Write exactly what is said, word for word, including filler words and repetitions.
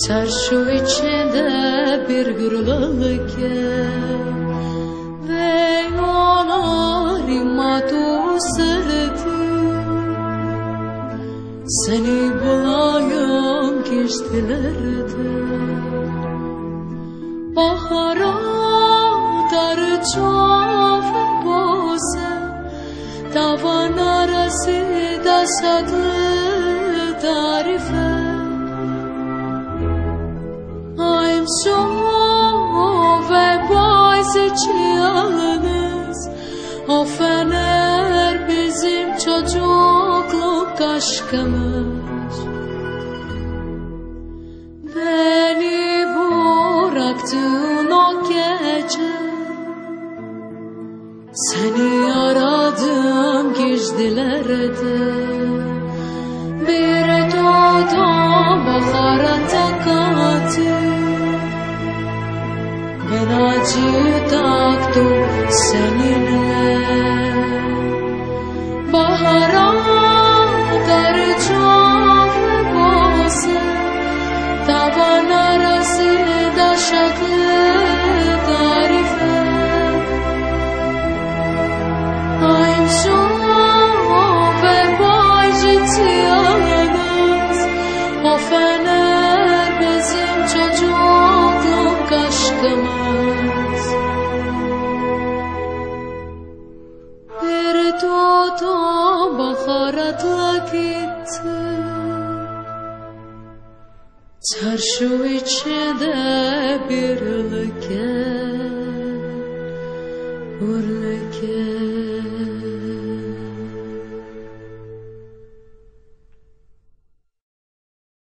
Çarşı içinde bir gürlülükken ve yanarıma sırtı seni bulayım geçtilerde bahara darıcaf bose tavan arası da sadı tarife I'm so ve bayzici yalnız o fener bizim çocukluk aşkımız beni bıraktın o gece seni aradım gizlilerde bir tutam baharata katı ben acı taktım seninle bahara darıcaf bose tavan arası da şaklı tarife I'm so ve baycıtı yalnız o fener bizim çocukluk aşkımız bir tutam baharatla gitti çarşı içinde bir ülke ülke